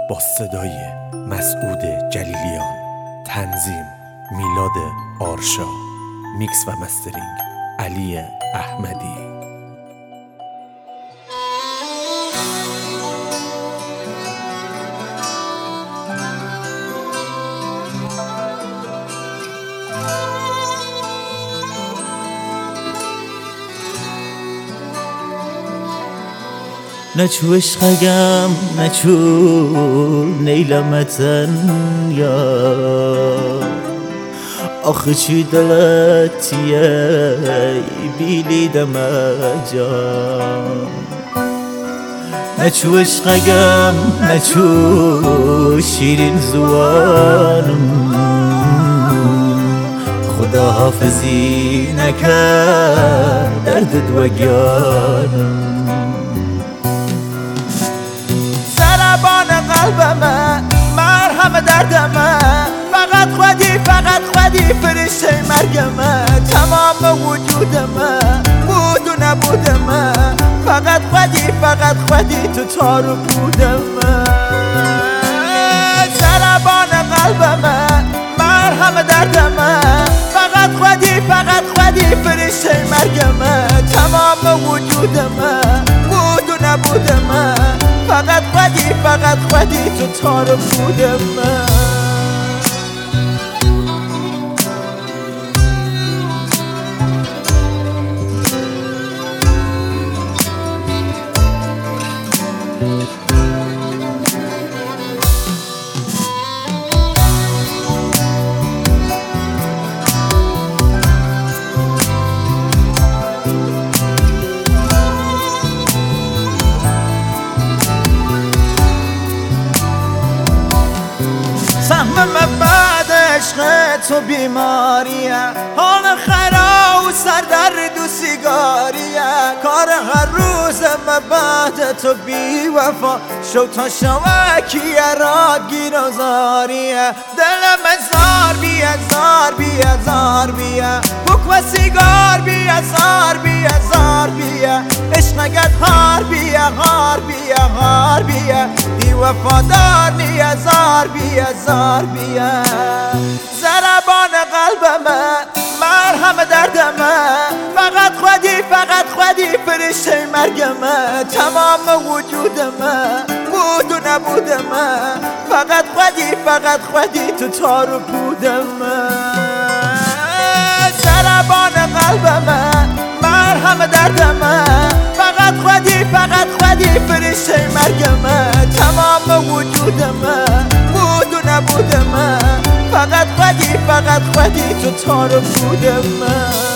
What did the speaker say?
با صدای مسعود جلیلیان، تنظیم میلاد آرشا، میکس و مسترینگ علی احمدی. نچو عشقگم نچو نیلمتن یا آخه چی دلتیه بیلی دمجا نچو عشقگم نچو شیرین زوانم خدا حافظی نکرد دردت وگیانم قلبمه مرهم دردمه فقط خودی فرشته مرگمه تمام وجودمه بود و نبودمه فقط خودی تو تارو بودمه ضربان قلبمه مرهم دردمه فقط خودی فرشته مرگمه تمام وجودمه بود و نبودمه فقط خودی تو تارو بودمه سهمم بعد عشق تو بیماریه حال خرا و سردرد و سیگاریه کار هر روزم بعد تو بی وفا شو تا شوکیه را گیر و زاریه دلم زار بیه بک و سیگار بیه زار بیه عشقگت هار بیه دی وفادار نیه زار بیه ضربان قلبمه مرهم دردمه فقط خودی فرشته مرگمه تمام وجودمه بود و نبودمه فقط خودی تو تارو بودمه ضربان قلبمه مرهم دردمه فقط خودی فرشته مرگمه تمام وجودمه بود و نبودمه فقط خودی تو تارو بودمه